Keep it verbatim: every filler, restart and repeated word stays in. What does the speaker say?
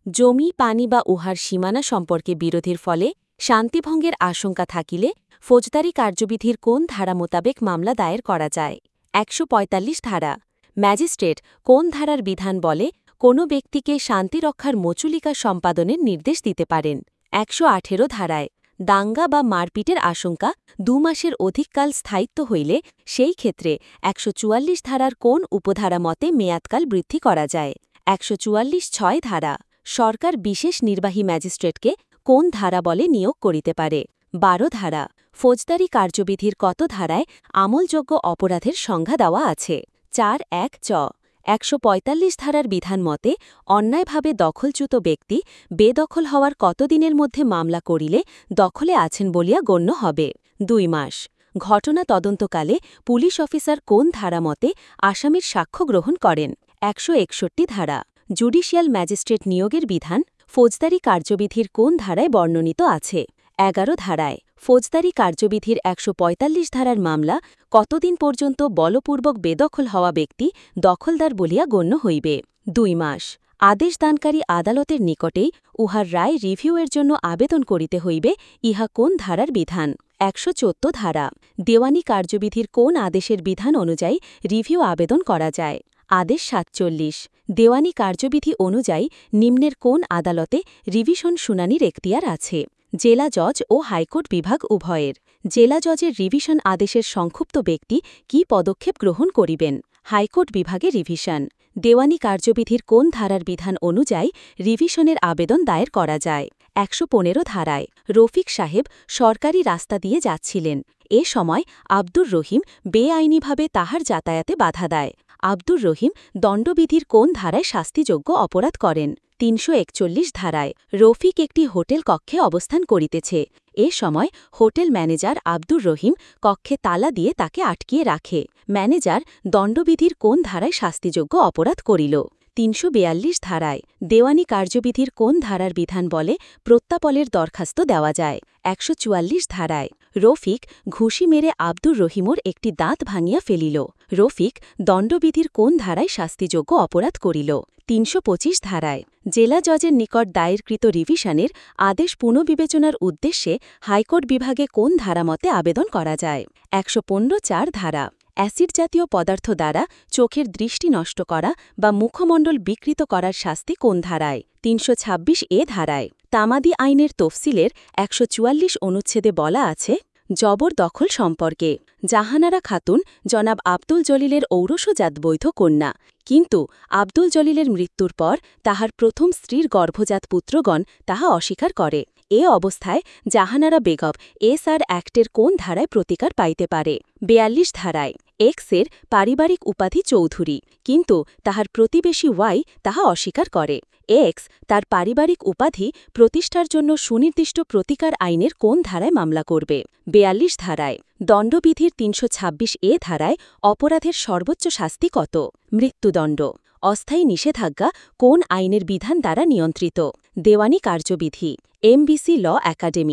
জমি পানি বা উহার সীমানা সম্পর্কে বিরোধের ফলে শান্তিভঙ্গের আশঙ্কা থাকিলে ফৌজদারি কার্যবিধির কোন ধারা মোতাবেক মামলা দায়ের করা যায়। একশো পঁয়তাল্লিশ ধারা। ম্যাজিস্ট্রেট কোন ধারার বিধান বলে কোনো ব্যক্তিকে শান্তিরক্ষার মচুলিকা সম্পাদনের নির্দেশ দিতে পারেন। একশো আঠেরো ধারায় দাঙ্গা বা মারপিটের আশঙ্কা দু মাসের অধিককাল স্থায়িত্ব হইলে সেই ক্ষেত্রে একশো চুয়াল্লিশ ধারার কোন উপধারা মতে মেয়াদকাল বৃদ্ধি করা যায়। একশো চুয়াল্লিশ ছয় ধারা। সরকার বিশেষ নির্বাহী ম্যাজিস্ট্রেটকে কোন ধারা বলে নিয়োগ করিতে পারে। বারো ধারা। ফৌজদারি কার্যবিধির কত ধারায় আমলযোগ্য অপরাধের সংজ্ঞা দেওয়া আছে। চার এক চ। একশো পঁয়তাল্লিশ ধারার বিধান মতে অন্যায়ভাবে দখলচ্যুত ব্যক্তি বেদখল হওয়ার কতদিনের মধ্যে মামলা করিলে দখলে আছেন বলিয়া গণ্য হবে। দুই মাস। ঘটনা তদন্তকালে পুলিশ অফিসার কোন ধারা মতে আসামির সাক্ষ্য গ্রহণ করেন। একশো একষট্টি ধারা। জুডিশিয়াল ম্যাজিস্ট্রেট নিয়োগের বিধান ফৌজদারি কার্যবিধির কোন ধারায় বর্ণনিত আছে। এগারো ধারায়। ফৌজদারি কার্যবিধির একশো পঁয়তাল্লিশ ধারার মামলা কতদিন পর্যন্ত বলপূর্বক বেদখল হওয়া ব্যক্তি দখলদার বলিয়া গণ্য হইবে। দুই মাস। আদেশদানকারী আদালতের নিকটেই উহার রায় রিভিউয়ের জন্য আবেদন করিতে হইবে, ইহা কোন ধারার বিধান। একশো চোদ্দ ধারা। দেওয়ানি কার্যবিধির কোন আদেশের বিধান অনুযায়ী রিভিউ আবেদন করা যায়। আদেশ সাতচল্লিশ। দেওয়ানি কার্যবিধি অনুযায়ী নিম্নের কোন আদালতে রিভিশন শুনানির এখতিয়ার আছে। জেলা জজ ও হাইকোর্ট বিভাগ উভয়ের। জেলা জজের রিভিশন আদেশের সংক্ষুব্ধ ব্যক্তি কি পদক্ষেপ গ্রহণ করিবেন। হাইকোর্ট বিভাগে রিভিশন। দেওয়ানি কার্যবিধির কোন ধারার বিধান অনুযায়ী রিভিশনের আবেদন দায়ের করা যায়। একশো পনেরো ধারায়। রফিক সাহেব সরকারি রাস্তা দিয়ে যাচ্ছিলেন। এ সময় আব্দুর রহিম বেআইনিভাবে তাহার যাতায়াতে বাধা দেয়। আব্দুর রহিম দণ্ডবিধির কোন ধারায় শাস্তিযোগ্য অপরাধ করেন। তিনশো একচল্লিশ ধারায়। রফিক একটি হোটেল কক্ষে অবস্থান করিতেছে। এ সময় হোটেল ম্যানেজার আব্দুর রহিম কক্ষে তালা দিয়ে তাকে আটকিয়ে রাখে। ম্যানেজার দণ্ডবিধির কোন ধারায় শাস্তিযোগ্য অপরাধ করিল। তিনশো বিয়াল্লিশ ধারায়। দেওয়ানি কার্যবিধির কোন ধারার বিধান বলে প্রত্যাপলের দরখাস্ত দেওয়া যায়। একশো চুয়াল্লিশ ধারায়। রফিক ঘুষি মেরে আব্দুর রহিমর একটি দাঁত ভাঙিয়া ফেলিল। রফিক দণ্ডবিধির কোন ধারায় শাস্তিযোগ্য অপরাধ করিল। তিনশো পঁচিশ ধারায়। জেলা জজের নিকট দায়েরকৃত রিভিশনের আদেশ পুনঃবিবেচনার উদ্দেশ্যে হাইকোর্ট বিভাগে কোন ধারামতে আবেদন করা যায়। একশো পনেরো চার ধারা। অ্যাসিড জাতীয় পদার্থ দ্বারা চোখের দৃষ্টি নষ্ট করা বা মুখমণ্ডল বিকৃত করার শাস্তি কোন ধারায়। তিনশো ছাব্বিশ এ ধারায়। তামাদি আইনের তফসিলের একশো চুয়াল্লিশ অনুচ্ছেদে বলা আছে, জবরদখল সম্পর্কে জাহানারা খাতুন জনাব আব্দুল জলিলের ঔরসজাত বৈধ কন্যা, কিন্তু আব্দুল জলিলের মৃত্যুর পর তাহার প্রথম স্ত্রীর গর্ভজাত পুত্রগণ তাহা অস্বীকার করে। এ অবস্থায় জাহানারা বেগম এস আর অ্যাক্টের কোন ধারায় প্রতিকার পাইতে পারে। বেয়াল্লিশ ধারায়। এক্সের পারিবারিক উপাধি চৌধুরী, কিন্তু তাহার প্রতিবেশী ওয়াই তাহা অস্বীকার করে। এক্স তার পারিবারিক উপাধি প্রতিষ্ঠার জন্য সুনির্দিষ্ট প্রতিকার আইনের কোন ধারায় মামলা করবে। বেয়াল্লিশ ধারায়। দণ্ডবিধির তিনশো ছাব্বিশ এ ধারায় অপরাধের সর্বোচ্চ শাস্তি কত। মৃত্যুদণ্ড। অস্থায়ী নিষেধাজ্ঞা কোন আইনের বিধান দ্বারা নিয়ন্ত্রিত। দেওয়ানি কার্যবিধি। এমবিসি ল একাডেমি।